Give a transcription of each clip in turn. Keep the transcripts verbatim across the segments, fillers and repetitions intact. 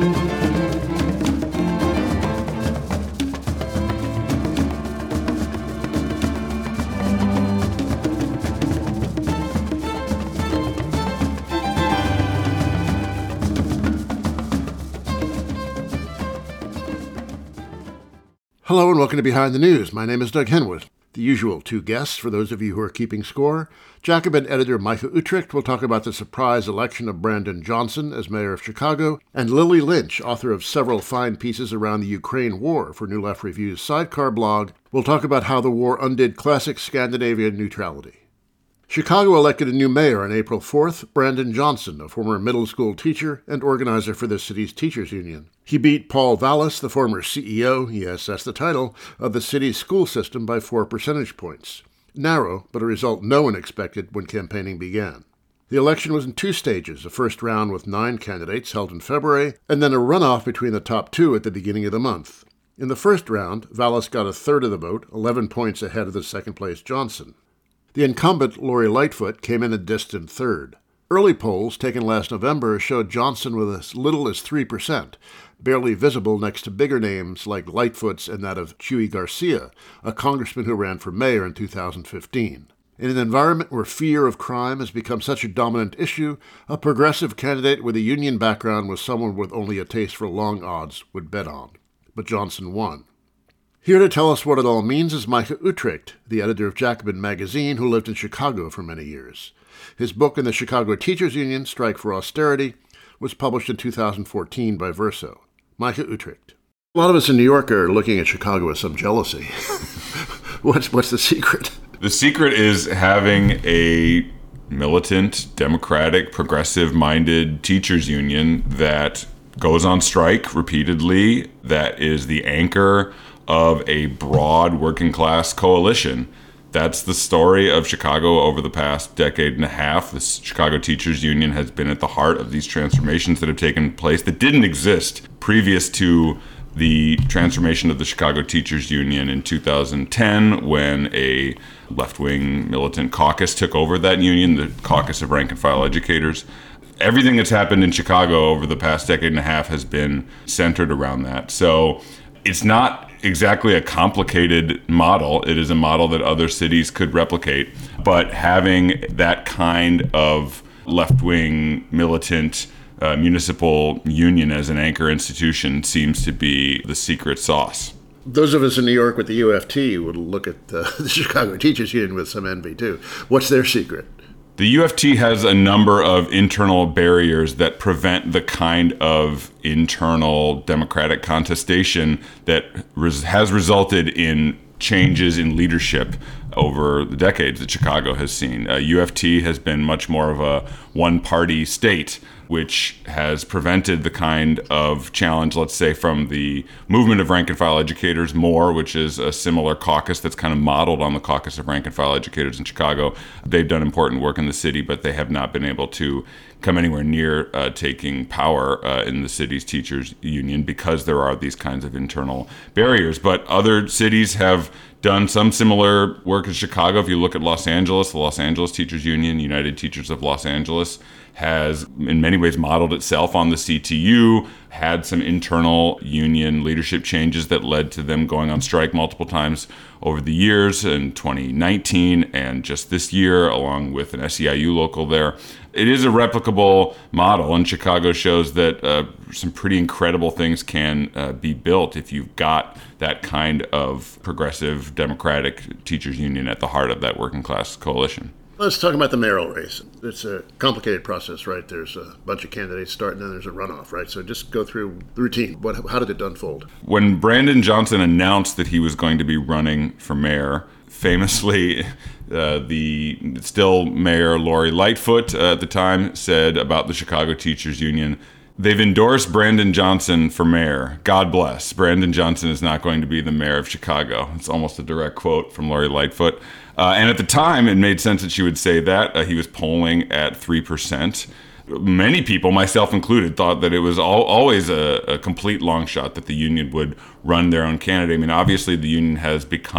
Hello and welcome to Behind the News. My name is Doug Henwood. The usual two guests, for those of you who are keeping score. Jacobin editor Micah Uetricht will talk about the surprise election of Brandon Johnson as mayor of Chicago, and Lily Lynch, author of several fine pieces around the Ukraine war for New Left Review's Sidecar blog, will talk about how the war undid classic Scandinavian neutrality. Chicago elected a new mayor on April fourth, Brandon Johnson, a former middle school teacher and organizer for the city's teachers union. He beat Paul Vallas, the former C E O, yes, that's the title, of the city's school system by four percentage points. Narrow, but a result no one expected when campaigning began. The election was in two stages, a first round with nine candidates held in February, and then a runoff between the top two at the beginning of the month. In the first round, Vallas got a third of the vote, eleven points ahead of the second-place Johnson. The incumbent, Lori Lightfoot, came in a distant third. Early polls taken last November showed Johnson with as little as three percent, barely visible next to bigger names like Lightfoot's and that of Chuy Garcia, a congressman who ran for mayor in two thousand fifteen. In an environment where fear of crime has become such a dominant issue, a progressive candidate with a union background was someone with only a taste for long odds would bet on. But Johnson won. Here to tell us what it all means is Micah Uetricht, the editor of Jacobin magazine, who lived in Chicago for many years. His book in the Chicago Teachers Union, Strike for Austerity, was published in two thousand fourteen by Verso. Micah Uetricht. A lot of us in New York are looking at Chicago with some jealousy. what's, what's the secret? The secret is having a militant, democratic, progressive-minded teachers union that goes on strike repeatedly, that is the anchor of a broad working class coalition. That's the story of Chicago over the past decade and a half. The Chicago Teachers Union has been at the heart of these transformations that have taken place that didn't exist previous to the transformation of the Chicago Teachers Union in two thousand ten, when a left-wing militant caucus took over that union, the Caucus of Rank-and-File Educators. Everything that's happened in Chicago over the past decade and a half has been centered around that. So it's not exactly a complicated model. It is a model that other cities could replicate, but having that kind of left-wing militant uh, municipal union as an anchor institution seems to be the secret sauce. Those of us in New York with the U F T would look at the, the Chicago Teachers Union with some envy too. What's their secret? The U F T has a number of internal barriers that prevent the kind of internal democratic contestation that res- has resulted in changes in leadership over the decades that Chicago has seen. Uh, U F T has been much more of a one-party state, which has prevented the kind of challenge, let's say, from the movement of rank-and-file educators, MORE, which is a similar caucus that's kind of modeled on the Caucus of Rank-and-File Educators in Chicago. They've done important work in the city, but they have not been able to come anywhere near uh, taking power uh, in the city's teachers union because there are these kinds of internal barriers. But other cities have done some similar work in Chicago. If you look at Los Angeles, the Los Angeles Teachers Union, United Teachers of Los Angeles, has in many ways modeled itself on the C T U, had some internal union leadership changes that led to them going on strike multiple times over the years in twenty nineteen and just this year, along with an S E I U local there. It is a replicable model, and Chicago shows that uh, some pretty incredible things can uh, be built if you've got that kind of progressive democratic teachers union at the heart of that working class coalition. Let's talk about the mayoral race. It's a complicated process, right? There's a bunch of candidates starting, and then there's a runoff, right? So just go through the routine. What, how did it unfold? When Brandon Johnson announced that he was going to be running for mayor, famously, uh, the still mayor Lori Lightfoot uh, at the time said about the Chicago Teachers Union, "They've endorsed Brandon Johnson for mayor. God bless. Brandon Johnson is not going to be the mayor of Chicago." It's almost a direct quote from Lori Lightfoot. Uh, and at the time, it made sense that she would say that. Uh, he was polling at three percent. Many people, myself included, thought that it was all, always a, a complete long shot that the union would run their own candidate. I mean, obviously, the union has become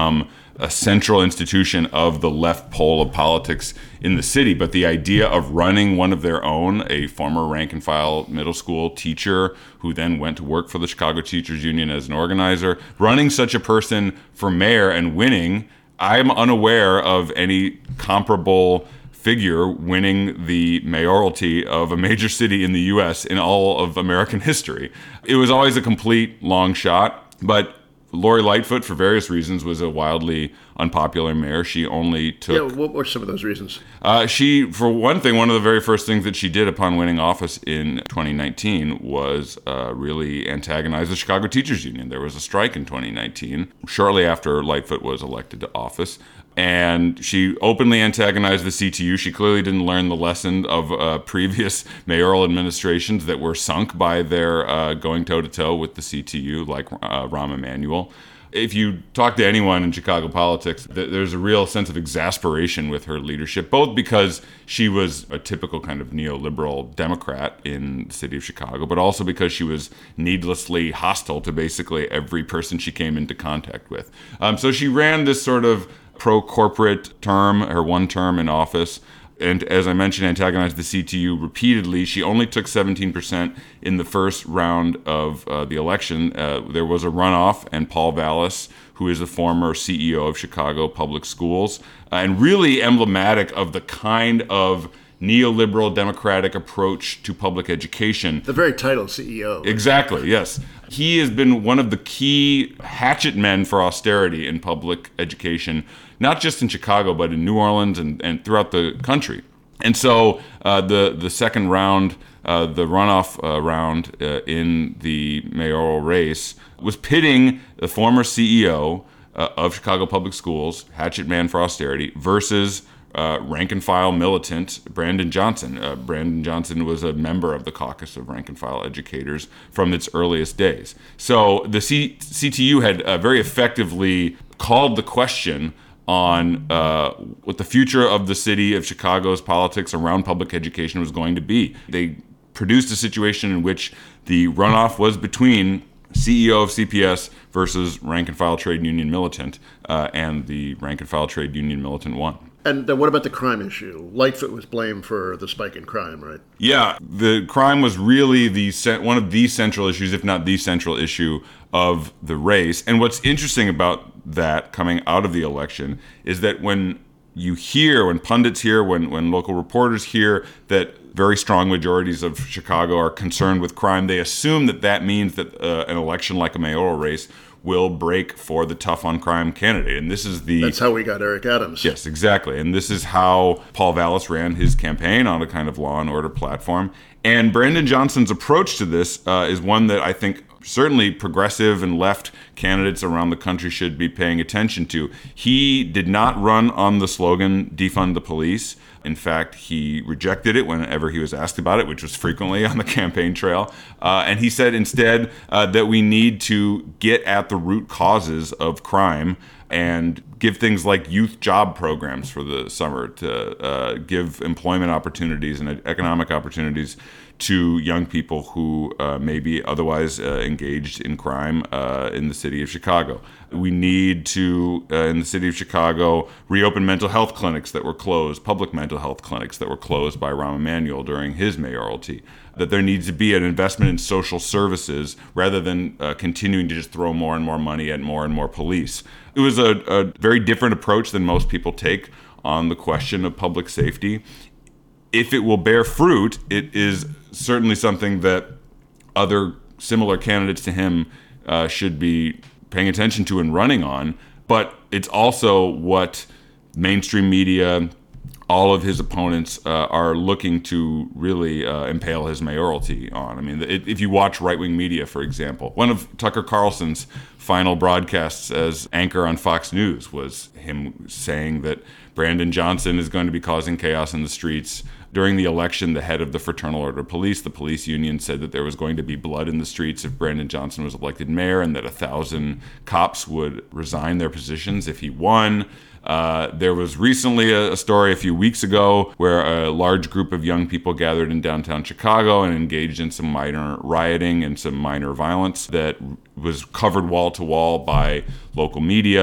a central institution of the left pole of politics in the city. But the idea of running one of their own, a former rank and file middle school teacher who then went to work for the Chicago Teachers Union as an organizer, running such a person for mayor and winning, I'm unaware of any comparable figure winning the mayoralty of a major city in the U S in all of American history. It was always a complete long shot, but Lori Lightfoot, for various reasons, was a wildly unpopular mayor. She only took... Yeah, what were some of those reasons? Uh, she, for one thing, one of the very first things that she did upon winning office in twenty nineteen was uh, really antagonize the Chicago Teachers Union. There was a strike in twenty nineteen, shortly after Lightfoot was elected to office. And she openly antagonized the C T U. She clearly didn't learn the lesson of uh, previous mayoral administrations that were sunk by their uh, going toe-to-toe with the C T U, like uh, Rahm Emanuel. If you talk to anyone in Chicago politics, th- there's a real sense of exasperation with her leadership, both because she was a typical kind of neoliberal Democrat in the city of Chicago, but also because she was needlessly hostile to basically every person she came into contact with. Um, so she ran this sort of pro-corporate term, her one term in office, and as I mentioned, antagonized the C T U repeatedly. She only took seventeen percent in the first round of uh, the election. Uh, there was a runoff, and Paul Vallas, who is the former C E O of Chicago Public Schools, uh, and really emblematic of the kind of neoliberal democratic approach to public education. The very title, C E O. Exactly, yes. He has been one of the key hatchet men for austerity in public education, not just in Chicago, but in New Orleans and, and throughout the country. And so uh, the, the second round, uh, the runoff uh, round uh, in the mayoral race was pitting the former C E O uh, of Chicago Public Schools, hatchet man for austerity, versus Uh, rank-and-file militant Brandon Johnson. Uh, Brandon Johnson was a member of the caucus of rank-and-file educators from its earliest days. So the C- CTU had uh, very effectively called the question on uh, what the future of the city of Chicago's politics around public education was going to be. They produced a situation in which the runoff was between C E O of C P S versus rank-and-file trade union militant, uh, and the rank-and-file trade union militant won. And uh, what about the crime issue? Lightfoot was blamed for the spike in crime, right? Yeah, the crime was really the one of the central issues, if not the central issue, of the race. And what's interesting about that coming out of the election is that when you hear, when pundits hear, when, when local reporters hear that very strong majorities of Chicago are concerned with crime, they assume that that means that uh, an election like a mayoral race will break for the tough on crime candidate. And this is the... That's how we got Eric Adams. Yes, exactly. And this is how Paul Vallas ran his campaign, on a kind of law and order platform. And Brandon Johnson's approach to this uh, is one that I think certainly progressive and left candidates around the country should be paying attention to. He did not run on the slogan, defund the police. In fact, he rejected it whenever he was asked about it, which was frequently on the campaign trail. Uh, and he said instead uh, that we need to get at the root causes of crime and give things like youth job programs for the summer to uh, give employment opportunities and economic opportunities to young people who uh, may be otherwise uh, engaged in crime uh, in the city of Chicago. We need to, uh, in the city of Chicago, reopen mental health clinics that were closed, public mental health clinics that were closed by Rahm Emanuel during his mayoralty. That there needs to be an investment in social services rather than uh, continuing to just throw more and more money at more and more police. It was a, a very different approach than most people take on the question of public safety. If it will bear fruit, it is certainly something that other similar candidates to him uh, should be paying attention to and running on. But it's also what mainstream media, all of his opponents uh, are looking to really uh, impale his mayoralty on. I mean, it, if you watch right-wing media, for example, one of Tucker Carlson's final broadcasts as anchor on Fox News was him saying that Brandon Johnson is going to be causing chaos in the streets. During the election, the head of the Fraternal Order of Police, the police union, said that there was going to be blood in the streets if Brandon Johnson was elected mayor, and that a thousand cops would resign their positions if he won. Uh, there was recently a, a story a few weeks ago where a large group of young people gathered in downtown Chicago and engaged in some minor rioting and some minor violence that was covered wall to wall by local media.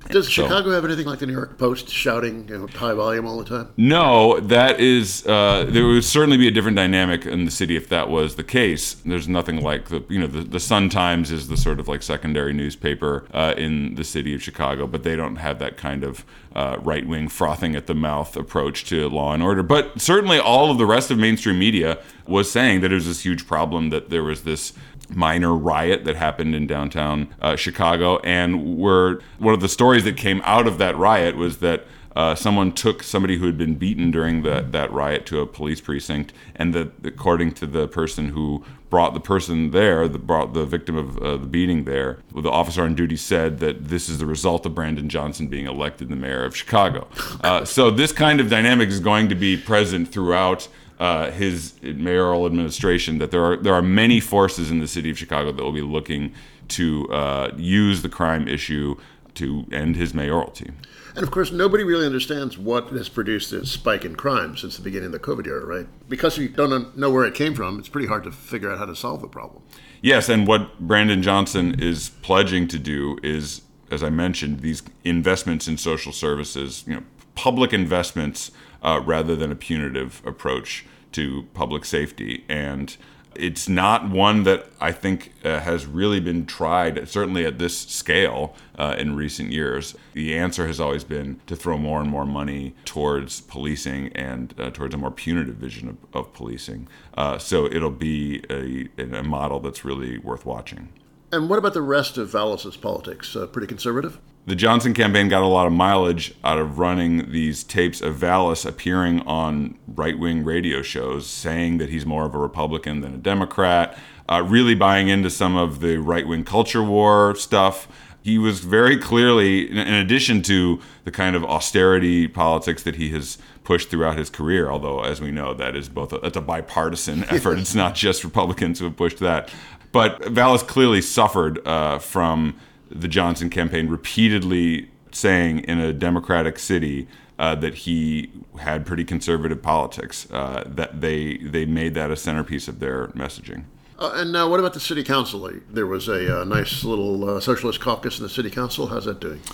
Does So- Chicago have anything like the New York Post shouting, you know, high volume all the time? No, that is, uh, there would certainly be a different dynamic in the city if that was the case. There's nothing like the, you know, the, the Sun-Times is the sort of like secondary newspaper uh, in the city of Chicago, but they don't have that kind of uh, right-wing frothing at the mouth approach to law and order. But certainly all of the rest of mainstream media was saying that it was this huge problem, that there was this minor riot that happened in downtown uh, Chicago, and were one of the stories that came out of that riot was that uh, someone took somebody who had been beaten during the, that riot to a police precinct, and that according to the person who brought the person there, the, brought the victim of uh, the beating there, well, the officer on duty said that this is the result of Brandon Johnson being elected the mayor of Chicago. Uh, so this kind of dynamic is going to be present throughout Uh, his mayoral administration, that there are there are many forces in the city of Chicago that will be looking to uh, use the crime issue to end his mayoralty. And of course, nobody really understands what has produced this spike in crime since the beginning of the COVID era, right? Because you don't know where it came from, it's pretty hard to figure out how to solve the problem. Yes, and what Brandon Johnson is pledging to do is, as I mentioned, these investments in social services, you know, public investments uh, rather than a punitive approach to public safety. And it's not one that I think uh, has really been tried, certainly at this scale, uh, in recent years. The answer has always been to throw more and more money towards policing and uh, towards a more punitive vision of, of policing. Uh, so it'll be a, a model that's really worth watching. And what about the rest of Vallis's politics? Uh, pretty conservative? The Johnson campaign got a lot of mileage out of running these tapes of Vallis appearing on right-wing radio shows, saying that he's more of a Republican than a Democrat, uh, really buying into some of the right-wing culture war stuff. He was very clearly, in addition to the kind of austerity politics that he has pushed throughout his career, although, as we know, that is both a, it's a bipartisan effort. It's not just Republicans who have pushed that. But Vallis clearly suffered uh, from the Johnson campaign repeatedly saying in a Democratic city uh, that he had pretty conservative politics, uh, that they they made that a centerpiece of their messaging. Uh, and now, what about the city council? There was a uh, nice little uh, socialist caucus in the city council. How's that doing?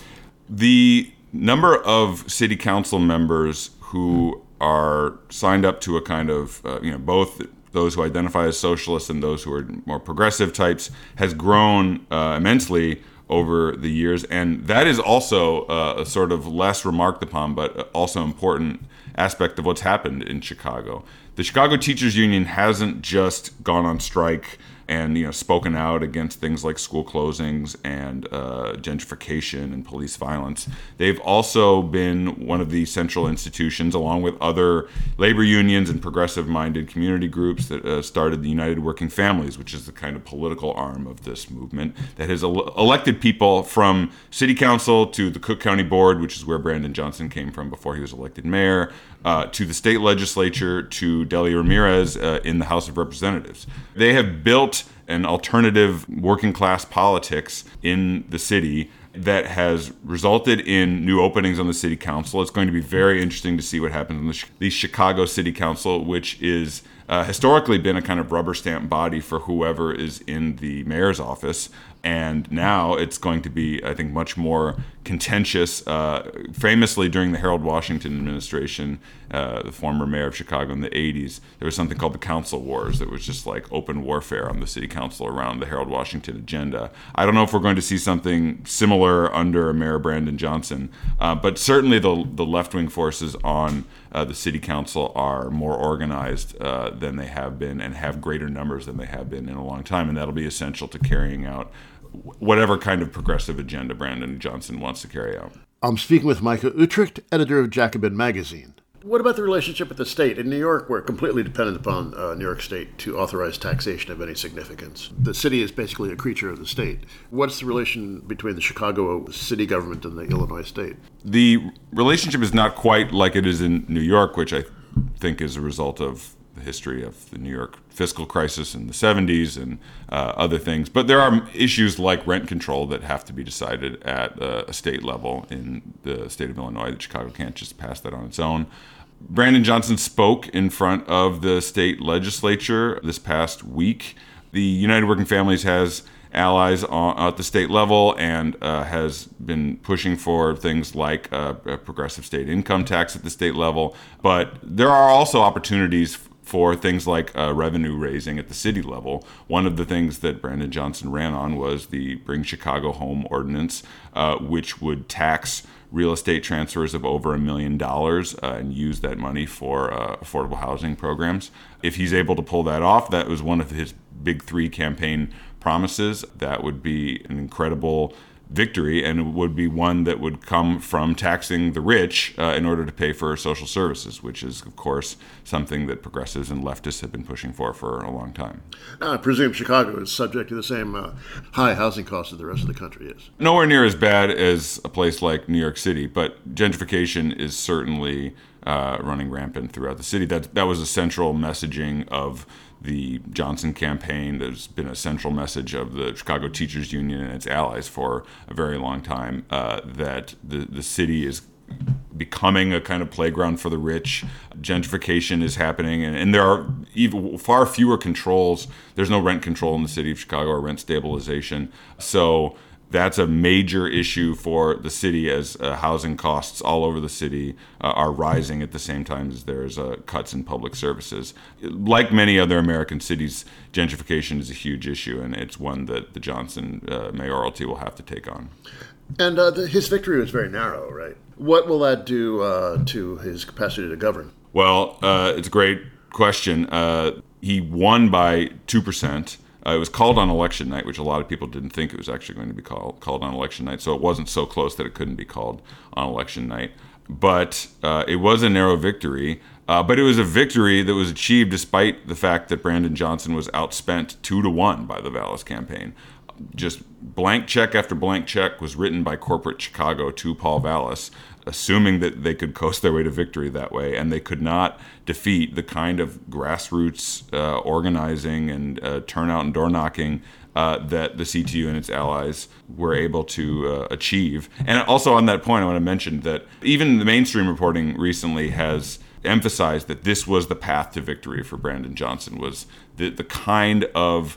The number of city council members who are signed up to a kind of, uh, you know, both those who identify as socialists and those who are more progressive types has grown uh, immensely over the years. And that is also uh, a sort of less remarked upon, but also important aspect of what's happened in Chicago. The Chicago Teachers Union hasn't just gone on strike and, you know, spoken out against things like school closings and uh, gentrification and police violence. They've also been one of the central institutions, along with other labor unions and progressive-minded community groups, that uh, started the United Working Families, which is the kind of political arm of this movement that has el- elected people from city council to the Cook County Board, which is where Brandon Johnson came from before he was elected mayor, uh, to the state legislature, to Delia Ramirez uh, in the House of Representatives. They have built an alternative working class politics in the city that has resulted in new openings on the city council. It's going to be very interesting to see what happens in the, the Chicago City Council, which is uh, historically been a kind of rubber stamp body for whoever is in the mayor's office. And now it's going to be, I think, much more contentious. Uh, famously, during the Harold Washington administration, uh, the former mayor of Chicago in the eighties, there was something called the Council Wars that was just like open warfare on the city council around the Harold Washington agenda. I don't know if we're going to see something similar under Mayor Brandon Johnson, uh, but certainly the, the left-wing forces on uh, the city council are more organized uh, than they have been and have greater numbers than they have been in a long time, and that'll be essential to carrying out whatever kind of progressive agenda Brandon Johnson wants to carry out. I'm speaking with Micah Uetricht, editor of Jacobin Magazine. What about the relationship with the state? In New York, we're completely dependent upon uh, New York State to authorize taxation of any significance. The city is basically a creature of the state. What's the relation between the Chicago city government and the Illinois state? The relationship is not quite like it is in New York, which I think is a result of the history of the New York fiscal crisis in the seventies and uh, other things. But there are issues like rent control that have to be decided at uh, a state level in the state of Illinois, that Chicago can't just pass that on its own. Brandon Johnson spoke in front of the state legislature this past week. The United Working Families has allies on, at the state level and uh, has been pushing for things like uh, a progressive state income tax at the state level. But there are also opportunities for things like uh, revenue raising at the city level. One of the things that Brandon Johnson ran on was the Bring Chicago Home ordinance, uh, which would tax real estate transfers of over a million dollars uh, and use that money for uh, affordable housing programs. If he's able to pull that off, that was one of his big three campaign promises. That would be an incredible victory, and it would be one that would come from taxing the rich uh, in order to pay for social services, which is, of course, something that progressives and leftists have been pushing for for a long time. Now, I presume Chicago is subject to the same uh, high housing costs that the rest of the country is. Nowhere near as bad as a place like New York City, but gentrification is certainly uh, running rampant throughout the city. That, that was a central messaging of the Johnson campaign. There's been a central message of the Chicago Teachers Union and its allies for a very long time, uh, that the, the city is becoming a kind of playground for the rich. Gentrification is happening, and, and there are even far fewer controls. There's no rent control in the city of Chicago or rent stabilization. So that's a major issue for the city as uh, housing costs all over the city uh, are rising at the same time as there's uh, cuts in public services. Like many other American cities, gentrification is a huge issue, and it's one that the Johnson uh, mayoralty will have to take on. And uh, the, his victory was very narrow, right? What will that do uh, to his capacity to govern? Well, uh, it's a great question. Uh, he won by two percent. Uh, it was called on election night, which a lot of people didn't think it was actually going to be called, called on election night. So it wasn't so close that it couldn't be called on election night. But uh, it was a narrow victory. Uh, but it was a victory that was achieved despite the fact that Brandon Johnson was outspent two to one by the Vallas campaign. Just blank check after blank check was written by corporate Chicago to Paul Vallas, assuming that they could coast their way to victory that way, and they could not defeat the kind of grassroots uh, organizing and uh, turnout and door knocking uh, that the C T U and its allies were able to uh, achieve. And also on that point, I want to mention that even the mainstream reporting recently has emphasized that this was the path to victory for Brandon Johnson, was the, the kind of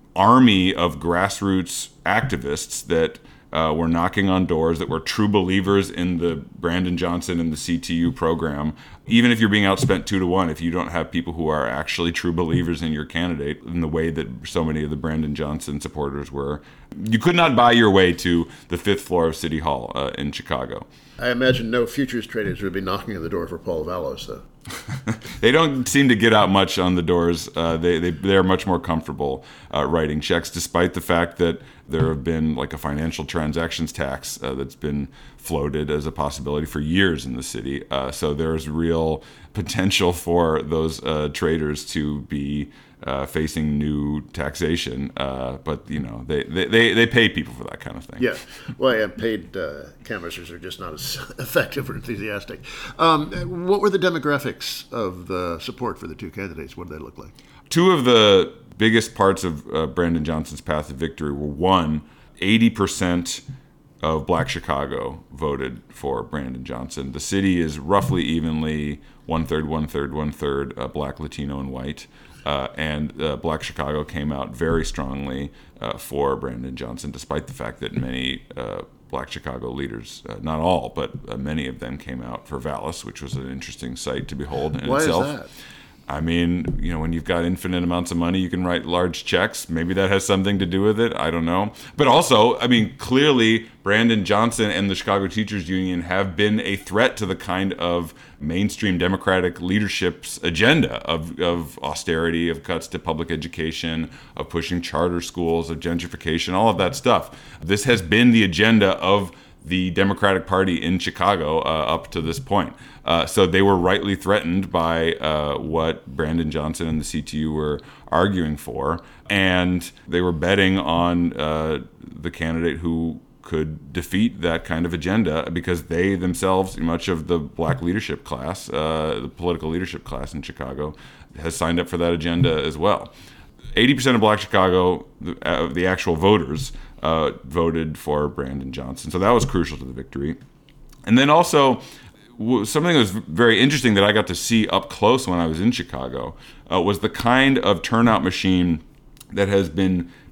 army of grassroots activists that uh, were knocking on doors, that were true believers in the Brandon Johnson and the C T U program. Even if you're being outspent two to one, if you don't have people who are actually true believers in your candidate in the way that so many of the Brandon Johnson supporters were, you could not buy your way to the fifth floor of City Hall uh, in Chicago. I imagine no futures traders would be knocking on the door for Paul Vallas, though. They don't seem to get out much on the doors. Uh, they, they, they're much more comfortable uh, writing checks, despite the fact that there have been like a financial transactions tax uh, that's been floated as a possibility for years in the city. Uh, so there's real potential for those uh, traders to be uh, facing new taxation. Uh, but, you know, they, they, they, they pay people for that kind of thing. Yeah. Well, yeah, paid uh, canvassers are just not as effective or enthusiastic. Um, what were the demographics of the support for the two candidates? What did they look like? Two of the biggest parts of uh, Brandon Johnson's path to victory were, one, eighty percent of Black Chicago voted for Brandon Johnson. The city is roughly evenly one-third, one-third, one-third uh, Black, Latino, and white. Uh, and uh, Black Chicago came out very strongly uh, for Brandon Johnson, despite the fact that many uh, Black Chicago leaders, uh, not all, but uh, many of them came out for Vallas, which was an interesting sight to behold in Why itself. Why is that? I mean, you know, when you've got infinite amounts of money, you can write large checks. Maybe that has something to do with it. I don't know. But also, I mean, clearly Brandon Johnson and the Chicago Teachers Union have been a threat to the kind of mainstream Democratic leadership's agenda of, of austerity, of cuts to public education, of pushing charter schools, of gentrification, all of that stuff. This has been the agenda of the Democratic Party in Chicago uh, up to this point. Uh, so they were rightly threatened by uh, what Brandon Johnson and the C T U were arguing for, and they were betting on uh, the candidate who could defeat that kind of agenda, because they themselves, much of the Black leadership class, uh, the political leadership class in Chicago, has signed up for that agenda as well. eighty percent of Black Chicago, the, uh, the actual voters, uh, voted for Brandon Johnson. So that was crucial to the victory. And then also, something that was very interesting that I got to see up close when I was in Chicago uh, was the kind of turnout machine that has been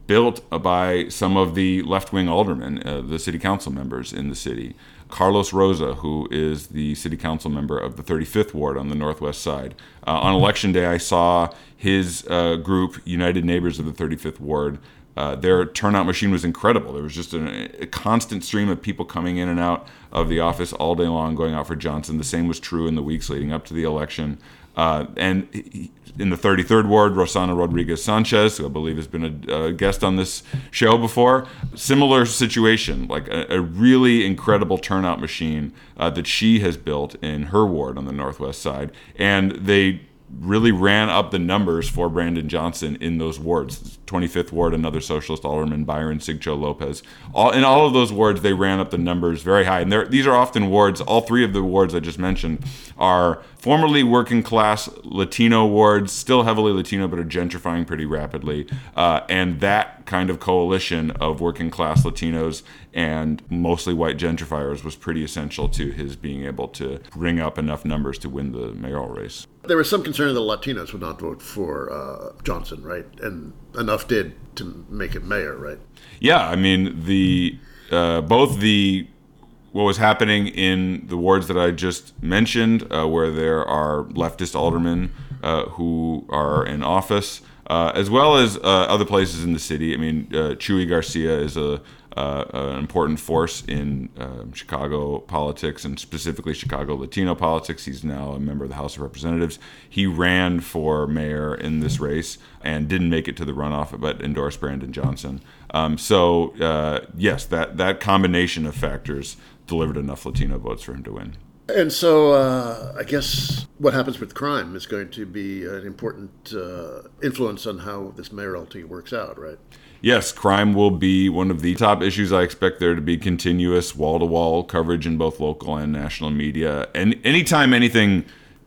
built by some of the left-wing aldermen, uh, the city council members in the city. Carlos Rosa, who is the city council member of the thirty-fifth Ward on the northwest side. Uh, on election day, I saw his uh, group, United Neighbors of the thirty-fifth Ward. Uh, their turnout machine was incredible. There was just a, a constant stream of people coming in and out of the office all day long, going out for Johnson. The same was true in the weeks leading up to the election. Uh, and he, in the thirty-third Ward, Rosana Rodriguez Sanchez, who I believe has been a, a guest on this show before, similar situation, like a, a really incredible turnout machine uh, that she has built in her ward on the northwest side. And they really ran up the numbers for Brandon Johnson in those wards. twenty-fifth Ward, another socialist alderman, Byron Sigcho Lopez. All, in all of those wards, they ran up the numbers very high. And these are often wards, all three of the wards I just mentioned are formerly working class Latino wards, still heavily Latino, but are gentrifying pretty rapidly. Uh, and that kind of coalition of working class Latinos and mostly white gentrifiers was pretty essential to his being able to bring up enough numbers to win the mayoral race. There was some concern that Latinos would not vote for uh, Johnson, right? And enough did to make him mayor, right? Yeah, I mean, the uh, both the what was happening in the wards that I just mentioned, uh, where there are leftist aldermen uh, who are in office, uh, as well as uh, other places in the city. I mean, uh, Chuy Garcia is a Uh, an important force in uh, Chicago politics, and specifically Chicago Latino politics. He's now a member of the House of Representatives. He ran for mayor in this race and didn't make it to the runoff, but endorsed Brandon Johnson. Um, so, uh, yes, that, that combination of factors delivered enough Latino votes for him to win. And so uh, I guess what happens with crime is going to be an important uh, influence on how this mayoralty works out, right? Yes, crime will be one of the top issues. I expect there to be continuous wall-to-wall coverage in both local and national media. And anytime anything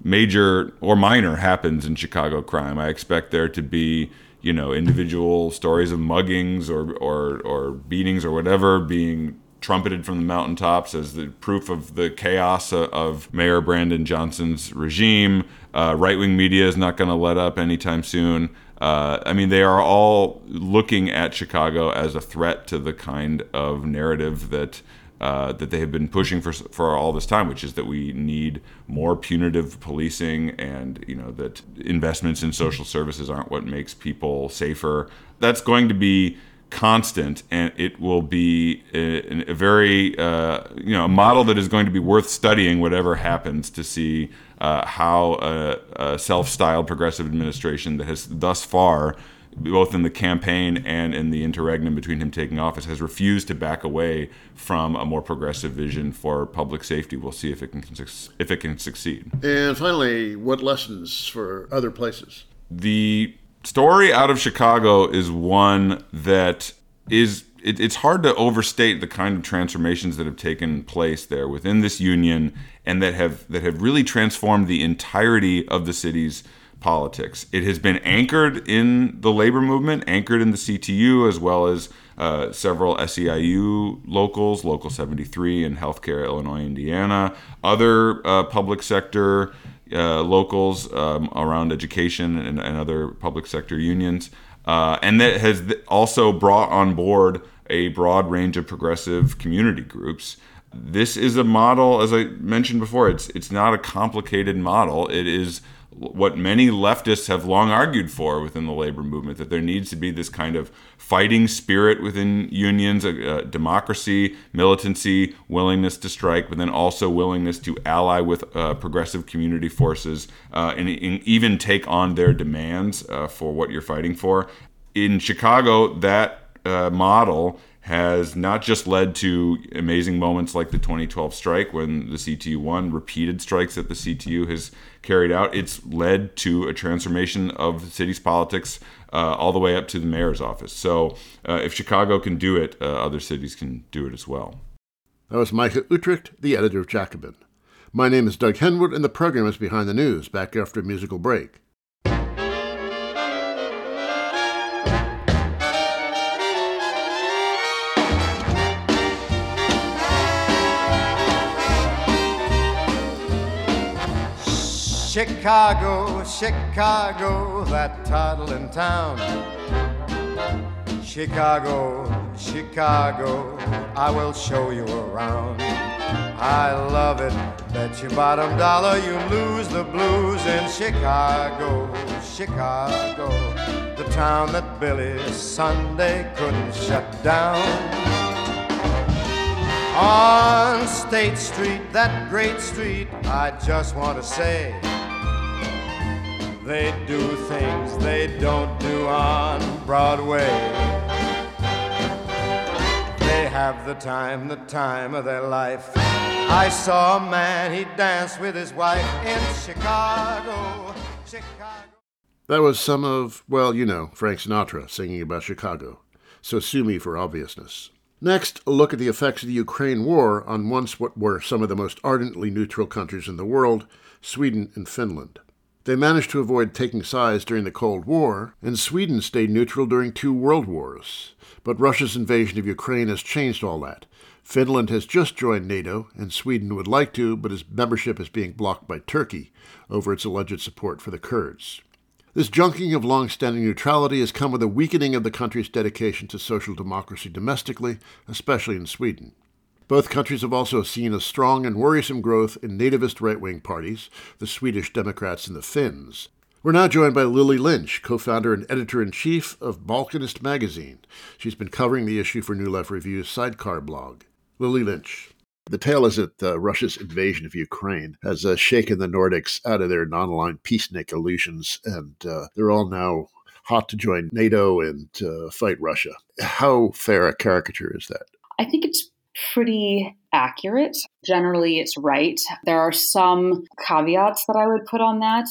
major or minor happens in Chicago crime, I expect there to be, you know, individual stories of muggings or, or, or beatings or whatever being trumpeted from the mountaintops as the proof of the chaos of Mayor Brandon Johnson's regime. Uh, right-wing media is not going to let up anytime soon. Uh, I mean, they are all looking at Chicago as a threat to the kind of narrative that uh, that they have been pushing for for all this time, which is that we need more punitive policing, and you know that investments in social services aren't what makes people safer. That's going to be constant, and it will be a, a very uh, you know a model that is going to be worth studying, whatever happens, to see uh, how a, a self-styled progressive administration that has thus far, both in the campaign and in the interregnum between him taking office, has refused to back away from a more progressive vision for public safety. We'll see if it can if it can succeed. And finally, what lessons for other places? The story out of Chicago is one that is, it, it's hard to overstate the kind of transformations that have taken place there within this union, and that have that have really transformed the entirety of the city's politics. It has been anchored in the labor movement, anchored in the C T U, as well as uh, several S E I U locals, Local seventy-three in healthcare, Illinois, Indiana, other uh, public sector Uh, locals um, around education and, and other public sector unions. Uh, and that has also brought on board a broad range of progressive community groups. This is a model, as I mentioned before, it's it's not a complicated model. It is what many leftists have long argued for within the labor movement, that there needs to be this kind of fighting spirit within unions, a, a democracy, militancy, willingness to strike, but then also willingness to ally with uh, progressive community forces uh, and, and even take on their demands uh, for what you're fighting for. In Chicago, that uh, model has not just led to amazing moments like the twenty twelve strike, when the C T U won, repeated strikes that the C T U has carried out. It's led to a transformation of the city's politics uh, all the way up to the mayor's office. So uh, if Chicago can do it, uh, other cities can do it as well. That was Micah Uetricht, the editor of Jacobin. My name is Doug Henwood, and the program is Behind the News, back after a musical break. Chicago, Chicago, that toddling town. Chicago, Chicago, I will show you around. I love it, bet your bottom dollar you lose the blues in Chicago, Chicago, the town that Billy Sunday couldn't shut down. On State Street, that great street, I just want to say, they do things they don't do on Broadway. They have the time, the time of their life. I saw a man, he danced with his wife in Chicago, Chicago. That was some of, well, you know, Frank Sinatra singing about Chicago. So sue me for obviousness. Next, a look at the effects of the Ukraine war on once what were some of the most ardently neutral countries in the world, Sweden and Finland. They managed to avoid taking sides during the Cold War, and Sweden stayed neutral during two world wars. But Russia's invasion of Ukraine has changed all that. Finland has just joined NATO, and Sweden would like to, but its membership is being blocked by Turkey over its alleged support for the Kurds. This junking of long-standing neutrality has come with a weakening of the country's dedication to social democracy domestically, especially in Sweden. Both countries have also seen a strong and worrisome growth in nativist right-wing parties, the Swedish Democrats and the Finns. We're now joined by Lily Lynch, co-founder and editor-in-chief of Balkanist magazine. She's been covering the issue for New Left Review's Sidecar blog. Lily Lynch. The tale is that uh, Russia's invasion of Ukraine has uh, shaken the Nordics out of their non-aligned peacenik illusions, and uh, they're all now hot to join NATO and uh, fight Russia. How fair a caricature is that? I think it's pretty accurate. Generally, it's right. There are some caveats that I would put on that.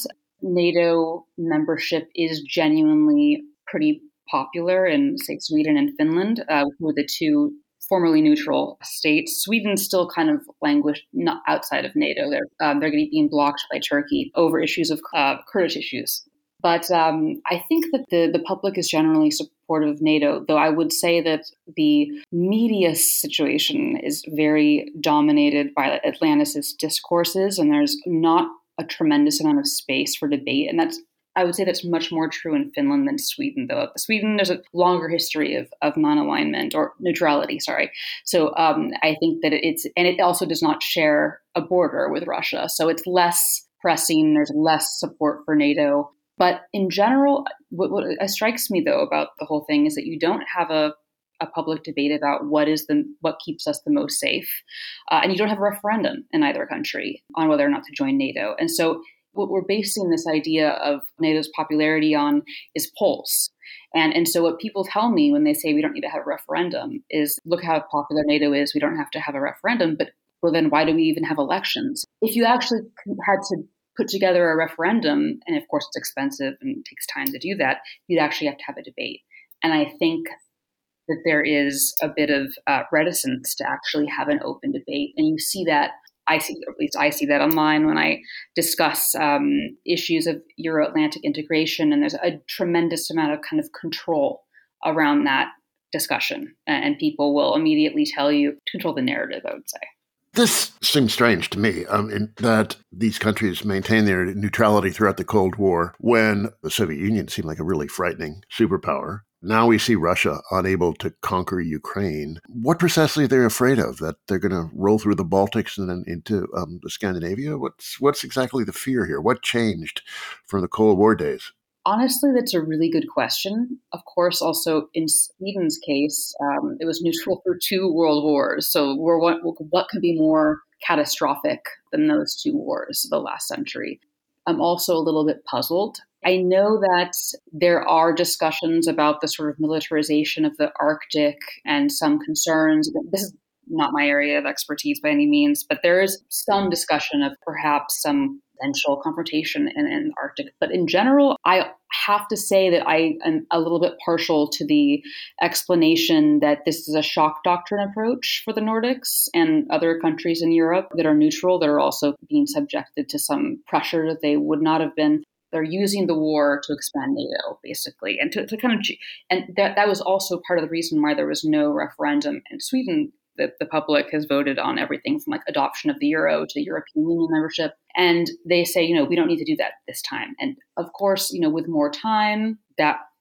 NATO membership is genuinely pretty popular in, say, Sweden and Finland, uh, who are the two formerly neutral states. Sweden still kind of languished not outside of NATO. They're um, they're being blocked by Turkey over issues of uh, Kurdish issues. But um, I think that the, the public is generally supportive of NATO, though I would say that the media situation is very dominated by Atlantis' discourses, and there's not a tremendous amount of space for debate. And that's I would say that's much more true in Finland than Sweden, though. Sweden, there's a longer history of, of non-alignment or neutrality, sorry. So um, I think that it's, and it also does not share a border with Russia. So it's less pressing, there's less support for NATO. But in general, what, what strikes me, though, about the whole thing is that you don't have a, a public debate about what is the what keeps us the most safe. Uh, and you don't have a referendum in either country on whether or not to join NATO. And so what we're basing this idea of NATO's popularity on is polls. And, and so what people tell me when they say we don't need to have a referendum is, look how popular NATO is, we don't have to have a referendum. But well, then why do we even have elections? If you actually had to put together a referendum, and of course it's expensive and it takes time to do that, you'd actually have to have a debate. And I think that there is a bit of uh, reticence to actually have an open debate. And you see that, I see, or at least I see that online when I discuss um, issues of Euro-Atlantic integration, and there's a tremendous amount of kind of control around that discussion. And people will immediately tell you to control the narrative, I would say. This seems strange to me, um, in that these countries maintained their neutrality throughout the Cold War when the Soviet Union seemed like a really frightening superpower. Now we see Russia unable to conquer Ukraine. What precisely are they afraid of? That they're going to roll through the Baltics and then into um, Scandinavia? What's what's exactly the fear here? What changed from the Cold War days? Honestly, that's a really good question. Of course, also in Sweden's case, um, it was neutral for two world wars. So we're, what, what could be more catastrophic than those two wars of the last century? I'm also a little bit puzzled. I know that there are discussions about the sort of militarization of the Arctic and some concerns. This is not my area of expertise by any means, but there is some discussion of perhaps some potential confrontation in, in the Arctic. But in general, I have to say that I am a little bit partial to the explanation that this is a shock doctrine approach for the Nordics and other countries in Europe that are neutral, that are also being subjected to some pressure that they would not have been. They're using the war to expand NATO, basically, and to, to kind of, and that, that was also part of the reason why there was no referendum in Sweden. That the public has voted on everything from like adoption of the euro to European Union membership. And they say, you know, we don't need to do that this time. And of course, you know, with more time, that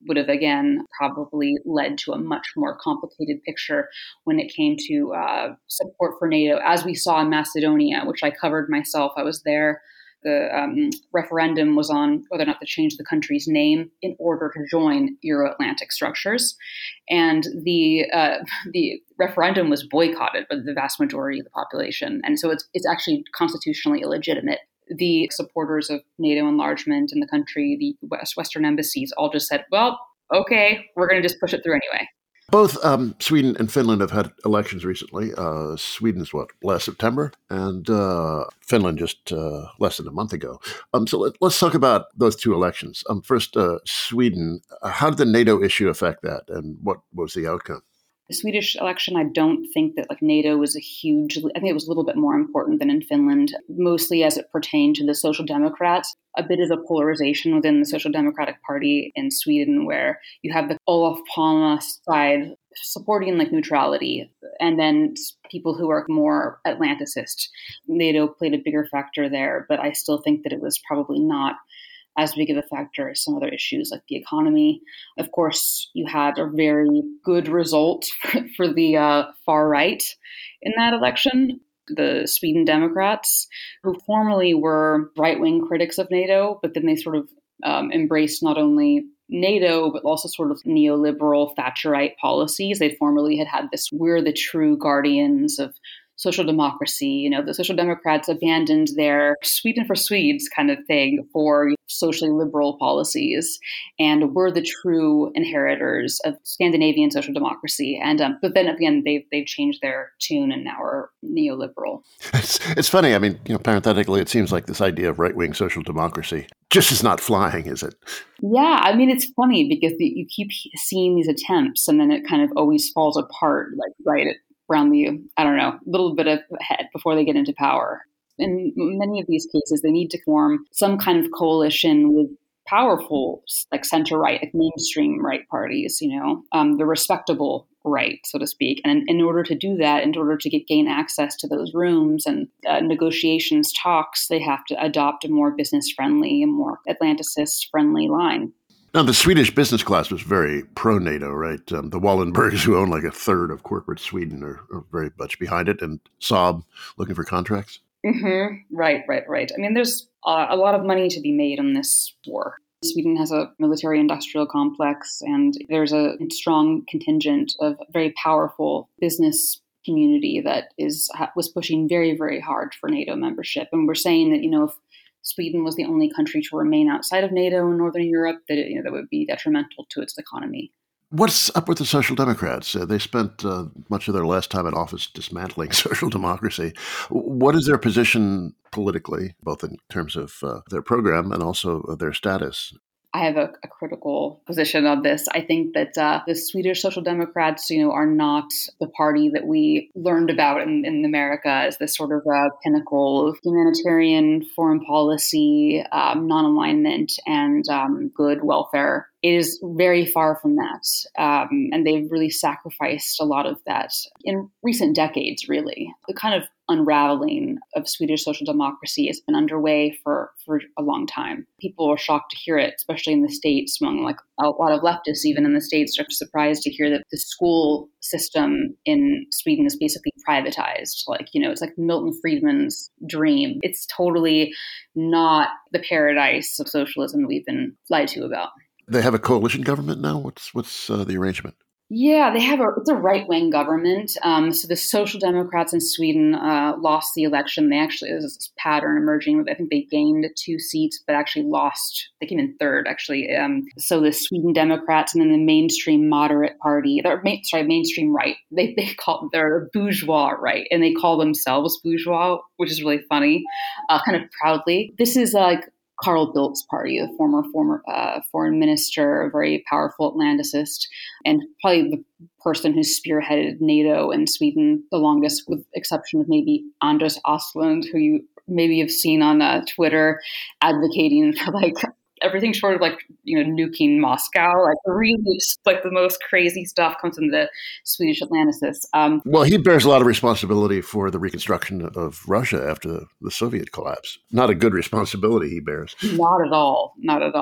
would have, again, probably led to a much more complicated picture when it came to uh, support for NATO, as we saw in Macedonia, which I covered myself. I was there. The um, referendum was on whether or not to change the country's name in order to join Euro-Atlantic structures. And the uh, the referendum was boycotted by the vast majority of the population. And so it's it's actually constitutionally illegitimate. The supporters of NATO enlargement in the country, the West, Western embassies, all just said, well, okay, we're going to just push it through anyway. Both um, Sweden and Finland have had elections recently. Uh, Sweden's, what, last September? And uh, Finland just uh, less than a month ago. Um, so let, let's talk about those two elections. Um, first, uh, Sweden. How did the NATO issue affect that, and what was the outcome? The Swedish election, I don't think that like NATO was a huge, I think it was a little bit more important than in Finland, mostly as it pertained to the Social Democrats. A bit of a polarization within the Social Democratic Party in Sweden, where you have the Olof Palme side supporting like neutrality, and then people who are more Atlanticist. NATO played a bigger factor there, but I still think that it was probably not as big of a factor as some other issues like the economy. Of course, you had a very good result for, for the uh, far right in that election. The Sweden Democrats, who formerly were right-wing critics of NATO, but then they sort of um, embraced not only NATO, but also sort of neoliberal Thatcherite policies. They formerly had had this, we're the true guardians of social democracy. You know, the Social Democrats abandoned their Sweden for Swedes kind of thing for socially liberal policies, and were the true inheritors of Scandinavian social democracy. And um, but then again, they've they've changed their tune and now are neoliberal. It's it's funny. I mean, you know, parenthetically, it seems like this idea of right-wing social democracy just is not flying, is it? Yeah, I mean, it's funny because you keep seeing these attempts, and then it kind of always falls apart, like right at around the, I don't know, little bit of ahead before they get into power. In many of these cases, they need to form some kind of coalition with powerful, like center-right, like mainstream right parties, you know, um, the respectable right, so to speak. And in, in order to do that, in order to get gain access to those rooms and uh, negotiations, talks, they have to adopt a more business-friendly, a more Atlanticist-friendly line. Now, the Swedish business class was very pro-NATO, right? Um, the Wallenbergs, who own like a third of corporate Sweden, are, are very much behind it, and Saab looking for contracts. Mm-hmm. Right, right, right. I mean, there's uh, a lot of money to be made on this war. Sweden has a military-industrial complex, and there's a strong contingent of very powerful business community that is was pushing very, very hard for NATO membership. And we're saying that, you know, if Sweden was the only country to remain outside of NATO in Northern Europe, that it, you know, that would be detrimental to its economy. What's up with the Social Democrats? Uh, they spent uh, much of their last time in office dismantling social democracy. What is their position politically, both in terms of uh, their program and also uh, their status? I have a, a critical position on this. I think that uh, the Swedish Social Democrats, you know, are not the party that we learned about in, in America as this sort of uh, pinnacle of humanitarian foreign policy, um, non-alignment, and um, good welfare. It is very far from that. Um, and they've really sacrificed a lot of that in recent decades, really. The kind of unraveling of Swedish social democracy has been underway for, for a long time. People are shocked to hear it, especially in the States, among like a lot of leftists, even in the States, are surprised to hear that the school system in Sweden is basically privatized. Like, you know, it's like Milton Friedman's dream. It's totally not the paradise of socialism that we've been lied to about. They have a coalition government now? What's what's uh, the arrangement? Yeah, they have a, it's a right-wing government. Um, so the Social Democrats in Sweden uh, lost the election. They actually, there's this pattern emerging where I think they gained two seats, but actually lost. They came in third, actually. Um, so the Sweden Democrats and then the mainstream moderate party, they're main, sorry, mainstream right. They they call they're bourgeois right, and they call themselves bourgeois, which is really funny, uh, kind of proudly. This is like Carl Bildt's party, the former former uh, foreign minister, a very powerful Atlanticist, and probably the person who spearheaded NATO in Sweden the longest, with exception of maybe Anders Åslund, who you maybe have seen on uh, Twitter advocating for like everything short of like, you know, nuking Moscow. Like really, like the most crazy stuff comes from the Swedish Atlanticists. Um, well, he bears a lot of responsibility for the reconstruction of Russia after the, the Soviet collapse. Not a good responsibility he bears. Not at all. Not at all.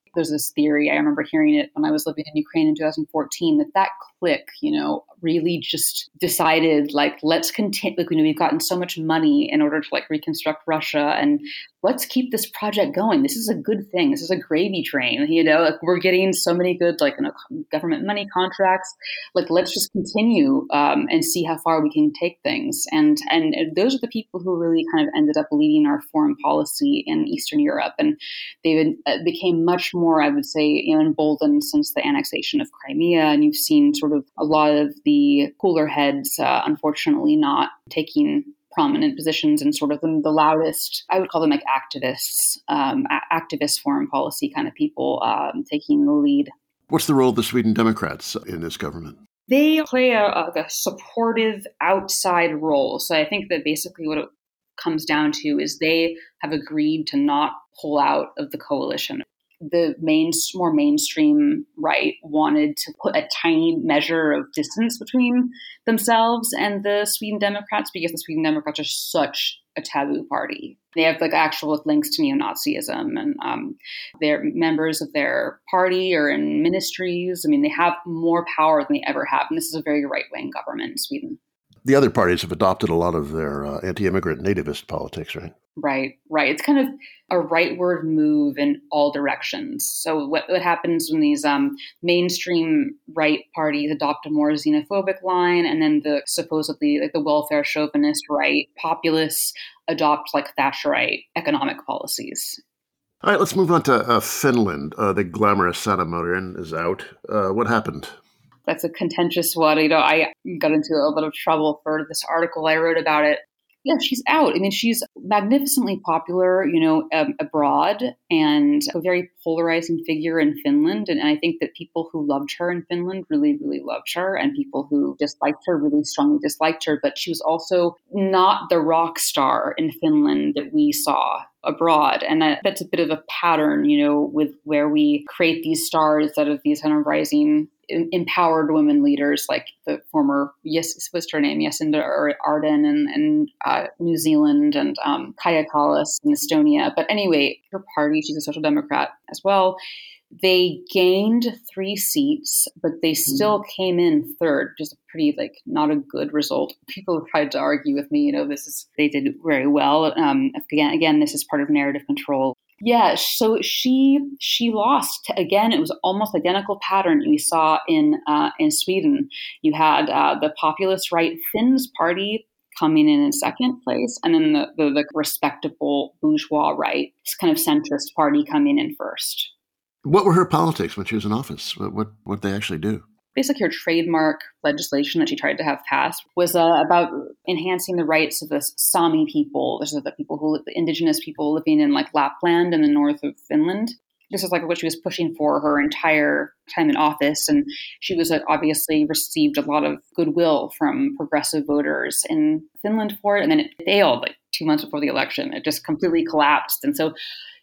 There's this theory, I remember hearing it when I was living in Ukraine in two thousand fourteen, that that clique, you know, really just decided, like, let's continue, like, you know, we've gotten so much money in order to, like, reconstruct Russia, and let's keep this project going. This is a good thing. This is a gravy train, you know, like, we're getting so many good, like, you know, government money contracts. Like, let's just continue um, and see how far we can take things. And, and those are the people who really kind of ended up leading our foreign policy in Eastern Europe. And they became much more, I would say, you know, emboldened since the annexation of Crimea. And you've seen sort of a lot of the cooler heads, uh, unfortunately, not taking prominent positions and sort of the, the loudest, I would call them like activists, um, a- activist foreign policy kind of people um, taking the lead. What's the role of the Sweden Democrats in this government? They play a, a supportive outside role. So I think that basically what it comes down to is they have agreed to not pull out of the coalition. The main, more mainstream right wanted to put a tiny measure of distance between themselves and the Sweden Democrats, because the Sweden Democrats are such a taboo party. They have like actual links to neo-Nazism, and um, they're members of their party or in ministries. I mean, they have more power than they ever have. And this is a very right-wing government in Sweden. The other parties have adopted a lot of their uh, anti-immigrant nativist politics, right? Right, right. It's kind of a rightward move in all directions. So what, what happens when these um, mainstream right parties adopt a more xenophobic line, and then the supposedly like the welfare chauvinist right populists adopt like Thatcherite economic policies? All right, let's move on to uh, Finland. Uh, the glamorous Sanna Marin is out. Uh, what happened? That's a contentious one. You know, I got into a lot of trouble for this article I wrote about it. Yeah, she's out. I mean, she's magnificently popular, you know, um, abroad, and a very polarizing figure in Finland. And I think that people who loved her in Finland really, really loved her, and people who disliked her really strongly disliked her. But she was also not the rock star in Finland that we saw abroad. And that, that's a bit of a pattern, you know, with where we create these stars out of these kind of rising empowered women leaders, like the former, yes, what's her name, Jacinda Ardern and, and uh, New Zealand, and um, Kaja Kallas in Estonia. But anyway, her party, she's a social democrat as well. They gained three seats, but they still came in third, just a pretty, like, not a good result. People have tried to argue with me, you know, this is, they did very well. Um, again, again, this is part of narrative control. Yeah, so she she lost again. It was almost identical pattern we saw in uh, in Sweden. You had uh, the populist right Finns party coming in in second place, and then the, the the respectable bourgeois right, this kind of centrist party coming in first. What were her politics when she was in office? What what what they actually do? Basically, her trademark legislation that she tried to have passed was uh, about enhancing the rights of the Sami people. Those are the people who, the indigenous people living in like Lapland in the north of Finland. This is like what she was pushing for her entire time in office. And she was uh, obviously received a lot of goodwill from progressive voters in Finland for it. And then it failed like two months before the election. It just completely collapsed. And so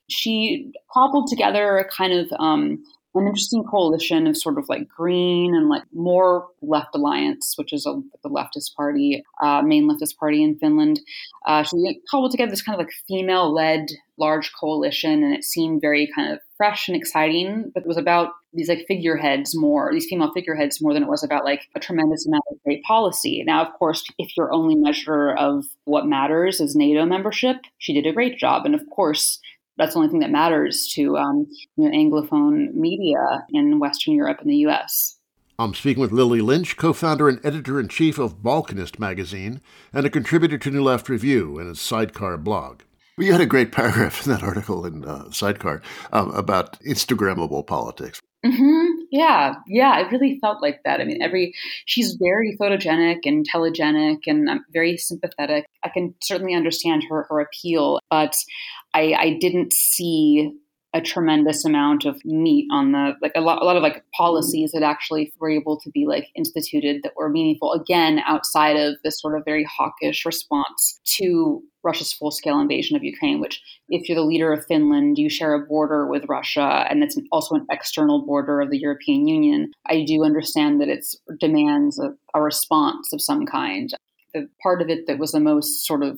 she cobbled together a kind of um, an interesting coalition of sort of like Green and like more Left Alliance, which is a, the leftist party, uh, main leftist party in Finland. Uh, she cobbled together this kind of like female-led large coalition, and it seemed very kind of fresh and exciting, but it was about these like figureheads more, these female figureheads more than it was about like a tremendous amount of great policy. Now, of course, if your only measure of what matters is NATO membership, she did a great job. And of course, that's the only thing that matters to um, you know, Anglophone media in Western Europe and the U S. I'm speaking with Lily Lynch, co-founder and editor-in-chief of Balkanist magazine and a contributor to New Left Review and its Sidecar blog. You had a great paragraph in that article in uh, Sidecar um, about Instagrammable politics. Mm-hmm. Yeah, yeah, it really felt like that. I mean, every she's very photogenic and telegenic, and I'm very sympathetic. I can certainly understand her her appeal, but I, I didn't see a tremendous amount of meat on the like a lot a lot of like policies that actually were able to be like instituted that were meaningful. Again, outside of this sort of very hawkish response to Russia's full-scale invasion of Ukraine, which if you're the leader of Finland, you share a border with Russia, and it's also an external border of the European Union. I do understand that it demands a, a response of some kind. The part of it that was the most sort of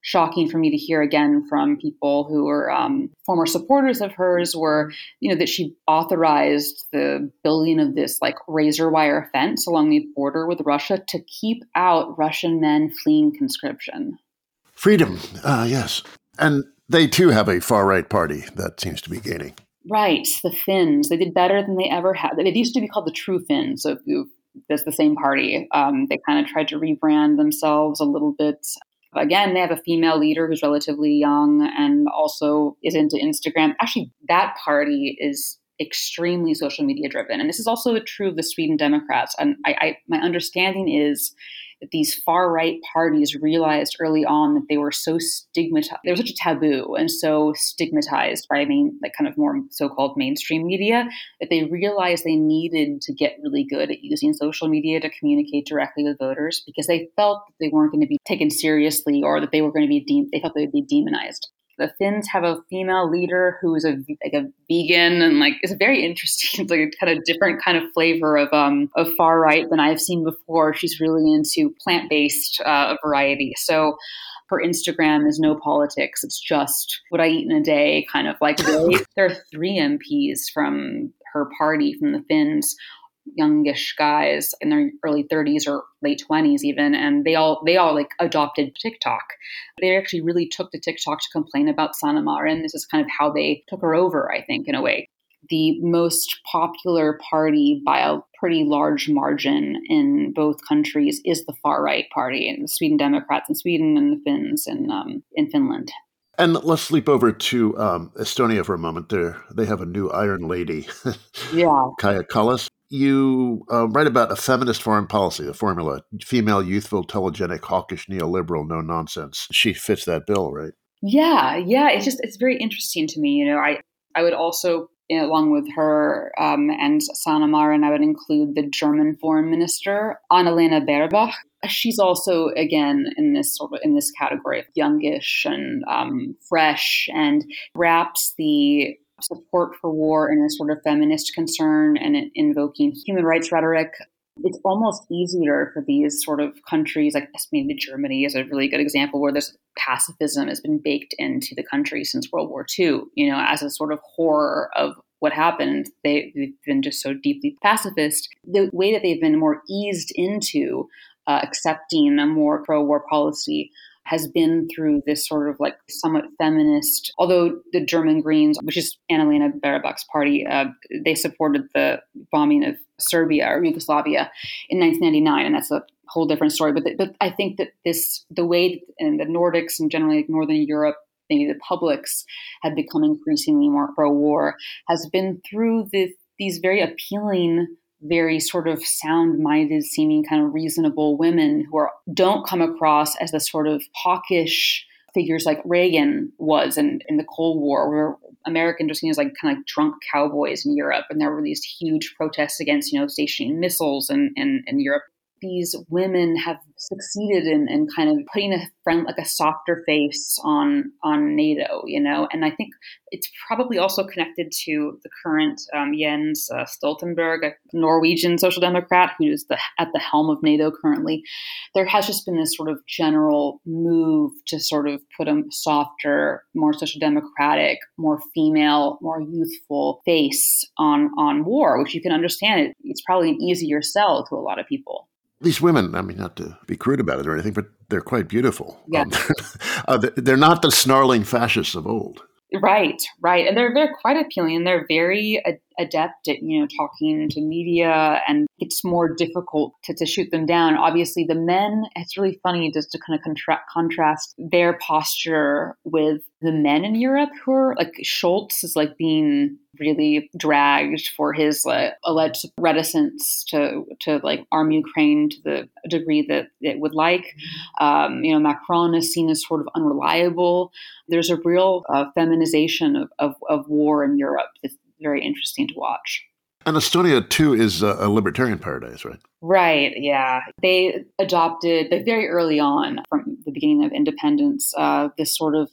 shocking for me to hear again from people who were um, former supporters of hers were, you know, that she authorized the building of this like razor wire fence along the border with Russia to keep out Russian men fleeing conscription. Freedom, uh, yes. And they too have a far-right party that seems to be gaining. Right, the Finns. They did better than they ever had. They used to be called the True Finns, so if you, that's the same party. Um, they kind of tried to rebrand themselves a little bit. Again, they have a female leader who's relatively young and also is into Instagram. Actually, that party is extremely social media driven. And this is also true of the Sweden Democrats. And I, I my understanding is that these far-right parties realized early on that they were so stigmatized, they were such a taboo and so stigmatized by main, like kind of more so-called mainstream media, that they realized they needed to get really good at using social media to communicate directly with voters because they felt that they weren't going to be taken seriously or that they were going to be, de- they felt they would be demonized. The Finns have a female leader who is a like a vegan and like is very interesting. It's like a kind of different kind of flavor of um of far right than I've seen before. She's really into plant based uh, variety. So her Instagram is no politics. It's just what I eat in a day, kind of like they, there are three M Ps from her party from the Finns, youngish guys in their early thirties or late twenties even, and they all they all like adopted TikTok. They actually really took to TikTok to complain about Sanna Marin. This is kind of how they took her over, I think, in a way. The most popular party by a pretty large margin in both countries is the far-right party, and the Sweden Democrats in Sweden and the Finns in um, in Finland. And let's leap over to um, Estonia for a moment. There, they have a new Iron Lady, yeah, Kaja Kallas. You uh, write about a feminist foreign policy, the formula, female, youthful, telegenic, hawkish, neoliberal, no nonsense. She fits that bill, right? Yeah, yeah. It's just, it's very interesting to me. You know, I, I would also, you know, along with her um, and Sanna Marin, I would include the German foreign minister, Annalena Baerbock. She's also, again, in this sort of, in this category of youngish and um, fresh, and wraps the support for war in a sort of feminist concern and invoking human rights rhetoric. It's almost easier for these sort of countries, like maybe Germany is a really good example where this pacifism has been baked into the country since World War Two, you know, as a sort of horror of what happened. They, they've been just so deeply pacifist. The way that they've been more eased into uh, accepting a more pro-war policy has been through this sort of like somewhat feminist, although the German Greens, which is Annalena Baerbock's party, uh, they supported the bombing of Serbia or Yugoslavia in nineteen ninety-nine, and that's a whole different story. But, the, but I think that this, the way in the Nordics and generally like Northern Europe, maybe the publics have become increasingly more pro-war, has been through the, these very appealing, very sort of sound-minded, seeming kind of reasonable women who are don't come across as the sort of hawkish figures like Reagan was in, in the Cold War, where Americans are seen as like kind of like drunk cowboys in Europe, and there were these huge protests against, you know, stationing missiles in, in, in Europe. These women have succeeded in, in kind of putting a friend, like a softer face on on NATO, you know, and I think it's probably also connected to the current um, Jens uh, Stoltenberg, a Norwegian social democrat who is the, at the helm of NATO currently. There has just been this sort of general move to sort of put a softer, more social democratic, more female, more youthful face on on war, which you can understand. It, it's probably an easier sell to a lot of people. These women, I mean, not to be crude about it or anything, but they're quite beautiful. Yeah. Um, uh, they're not the snarling fascists of old. Right, right. And they're, they're quite appealing. And they're very ad- adept at, you know, talking to media, and it's more difficult to, to shoot them down. Obviously, the men, it's really funny just to kind of contra- contrast their posture with the men in Europe who are like Scholz is like being really dragged for his like, alleged reticence to to like arm Ukraine to the degree that it would like. Um, you know, Macron is seen as sort of unreliable. There's a real uh, feminization of, of, of war in Europe that's very interesting to watch. And Estonia, too, is a, a libertarian paradise, right? Right, yeah. They adopted, like, very early on, from the beginning of independence, uh, this sort of like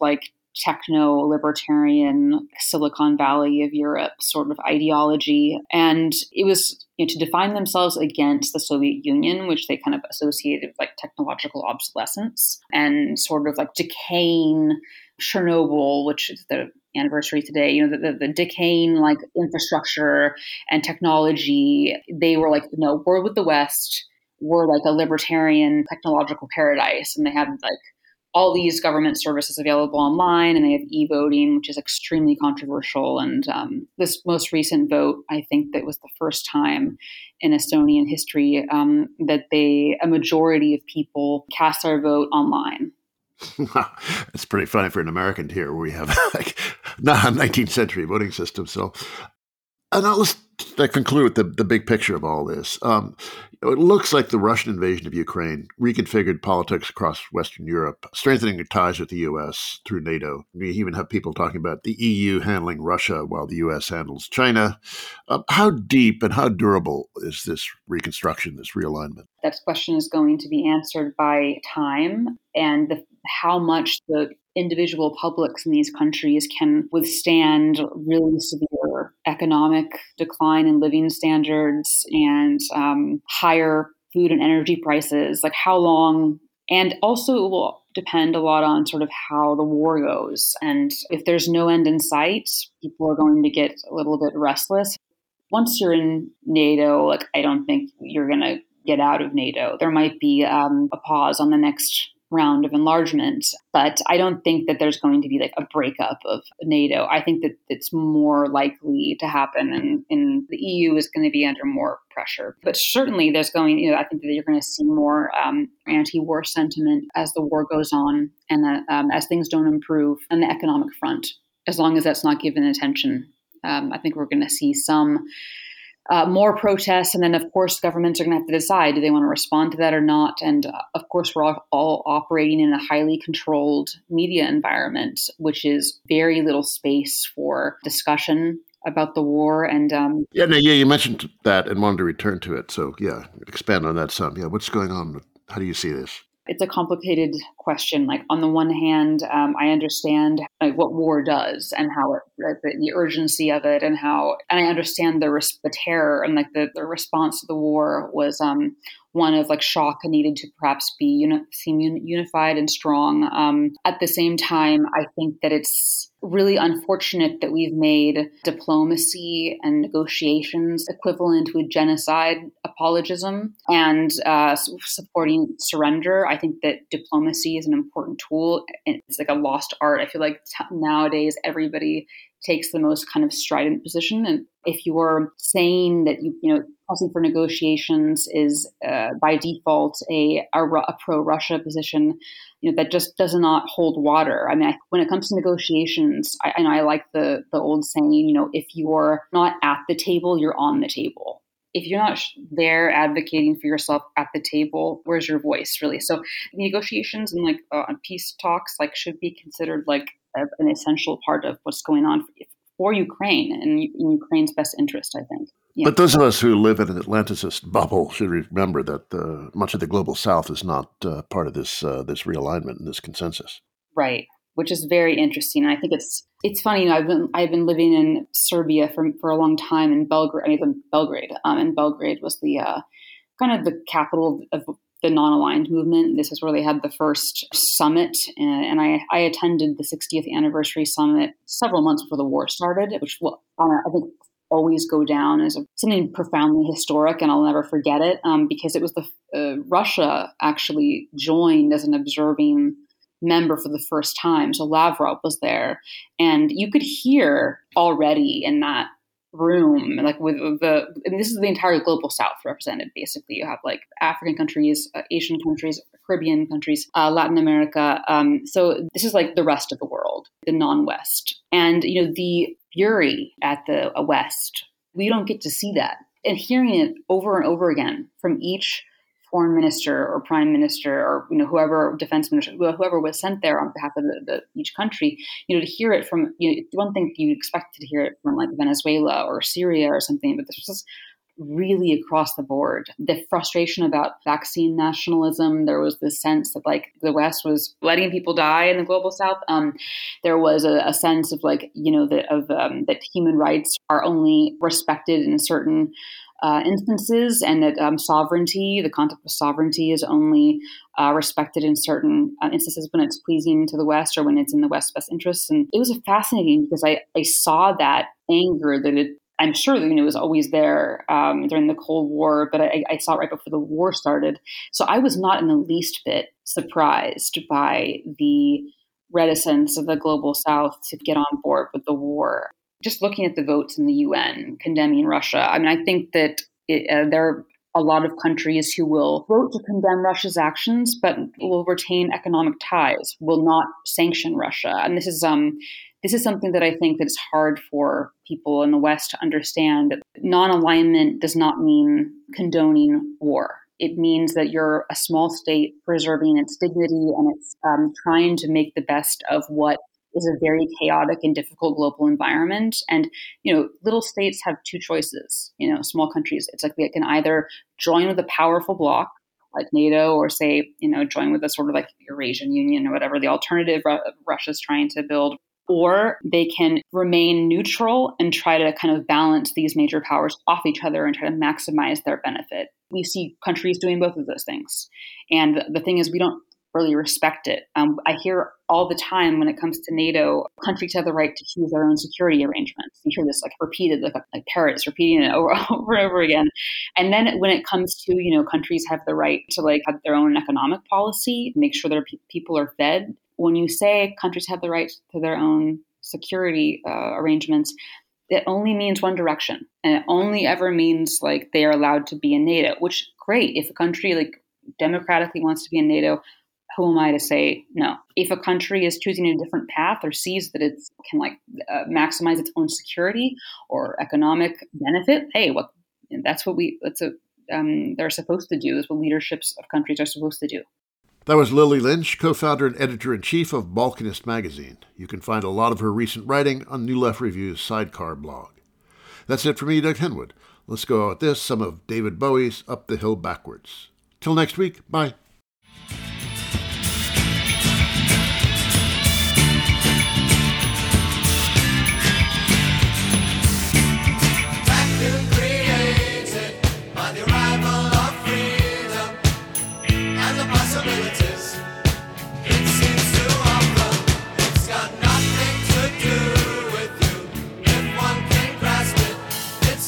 techno-libertarian Silicon Valley of Europe sort of ideology. And it was, you know, to define themselves against the Soviet Union, which they kind of associated with like technological obsolescence and sort of like decaying Chernobyl, which is the anniversary today, you know, the, the, the decaying like infrastructure and technology. They were like, no, we're with the West. We're like a libertarian technological paradise. And they have like all these government services available online, and they have e-voting, which is extremely controversial. And um, this most recent vote, I think that was the first time in Estonian history um, that they a majority of people cast their vote online. It's pretty funny for an American to hear where we have like not a nineteenth century voting system. So, and now let's conclude with the, the big picture of all this. Um, it looks like the Russian invasion of Ukraine reconfigured politics across Western Europe, strengthening their ties with the U S through NATO. We even have people talking about the E U handling Russia while the U S handles China. Um, how deep and how durable is this reconstruction, this realignment? That question is going to be answered by time and the, how much the individual publics in these countries can withstand really severe economic decline in living standards and um, higher food and energy prices, like how long, and also it will depend a lot on sort of how the war goes. And if there's no end in sight, people are going to get a little bit restless. Once you're in NATO, like I don't think you're going to get out of NATO. There might be um, a pause on the next round of enlargement, but I don't think that there's going to be like a breakup of NATO. I think that it's more likely to happen, and, and the E U is going to be under more pressure. But certainly there's going, you know, I think that you're going to see more um, anti-war sentiment as the war goes on and uh, um, as things don't improve on the economic front, as long as that's not given attention. Um, I think we're going to see some Uh, more protests. And then, of course, governments are going to have to decide, do they want to respond to that or not? And uh, of course, we're all, all operating in a highly controlled media environment, which is very little space for discussion about the war. And um, yeah, no, yeah, you mentioned that and wanted to return to it. So yeah, expand on that some. Yeah, what's going on? How do you see this? It's a complicated question. Like on the one hand, um, I understand like, what war does and how it, the, the urgency of it, and how, and I understand the the terror and like the, the response to the war was um, one of like shock and needed to perhaps be uni- seem un- unified and strong. Um, at the same time, I think that it's really unfortunate that we've made diplomacy and negotiations equivalent to a genocide apologism and uh, supporting surrender. I think that diplomacy is an important tool, and it's like a lost art. I feel like t- nowadays everybody takes the most kind of strident position, and if you are saying that you you know pressing for negotiations is uh, by default a, a, a pro-Russia position, you know, that just does not hold water. I mean, I, when it comes to negotiations, I, and I like the the old saying, you know, if you're not at the table, you're on the table. If you're not there advocating for yourself at the table, where's your voice really? So negotiations and like uh, peace talks like should be considered like a, an essential part of what's going on for, for Ukraine and in Ukraine's best interest, I think. Yeah. But those of us who live in an Atlanticist bubble should remember that uh, much of the global South is not uh, part of this uh, this realignment and this consensus. Right, which is very interesting. I think it's it's funny. You know, I've been I've been living in Serbia for for a long time in Belgrade. I mean, Belgrade, um, and Belgrade was the uh, kind of the capital of the non-aligned movement. This is where they had the first summit, and, and I, I attended the sixtieth anniversary summit several months before the war started, which will, uh, I think always go down as a, something profoundly historic, and I'll never forget it um, because it was the uh, Russia actually joined as an observing member for the first time. So Lavrov was there, and you could hear already in that room, like with the, and this is the entire global South represented. Basically, you have like African countries, uh, Asian countries, Caribbean countries, uh, Latin America. Um, so this is like the rest of the world, the non-West, and you know the fury at the uh, West. We don't get to see that, and hearing it over and over again from each foreign minister or prime minister or you know whoever defense minister, whoever was sent there on behalf of the, the, each country, you know, to hear it from, you know, one thing you expect to hear it from like Venezuela or Syria or something, but this was really across the board. The frustration about vaccine nationalism, there was this sense that like the West was letting people die in the global South. Um, there was a, a sense of like, you know, that, of, um, that human rights are only respected in certain Uh, instances, and that um, sovereignty, the concept of sovereignty, is only uh, respected in certain uh, instances when it's pleasing to the West or when it's in the West's best interests. And it was fascinating because I, I saw that anger that it, I'm sure that, you know, it was always there um, during the Cold War, but I, I saw it right before the war started. So I was not in the least bit surprised by the reticence of the global South to get on board with the war. Just looking at the votes in the U N condemning Russia, I mean, I think that it, uh, there are a lot of countries who will vote to condemn Russia's actions, but will retain economic ties, will not sanction Russia. And this is um, this is something that I think that it's hard for people in the West to understand. That non-alignment does not mean condoning war. It means that you're a small state preserving its dignity, and it's um, trying to make the best of what is a very chaotic and difficult global environment. And, you know, little states have two choices, you know, small countries. It's like they can either join with a powerful bloc like NATO, or say, you know, join with a sort of like Eurasian Union or whatever the alternative Russia's trying to build, or they can remain neutral and try to kind of balance these major powers off each other and try to maximize their benefit. We see countries doing both of those things. And the thing is, we don't really respect it. Um, I hear all the time when it comes to NATO, countries have the right to choose their own security arrangements. You hear this like repeated, like, like parrots repeating it over, over and over again. And then when it comes to, you know, countries have the right to like have their own economic policy, make sure their pe- people are fed. When you say countries have the right to their own security uh, arrangements, it only means one direction. And it only ever means like they are allowed to be in NATO, which great. If a country like democratically wants to be in NATO, who am I to say no? If a country is choosing a different path or sees that it can like uh, maximize its own security or economic benefit, hey, well, that's what we that's a um, they're supposed to do. Is what leaderships of countries are supposed to do. That was Lily Lynch, co-founder and editor-in-chief of Balkanist magazine. You can find a lot of her recent writing on New Left Review's Sidecar blog. That's it for me, Doug Henwood. Let's go out with this, some of David Bowie's Up the Hill Backwards. Till next week, bye.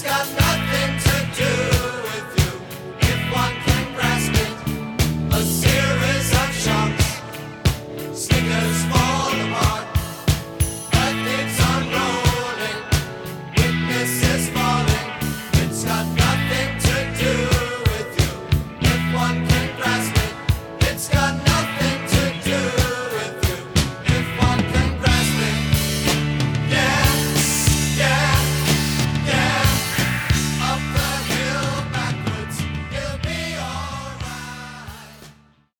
A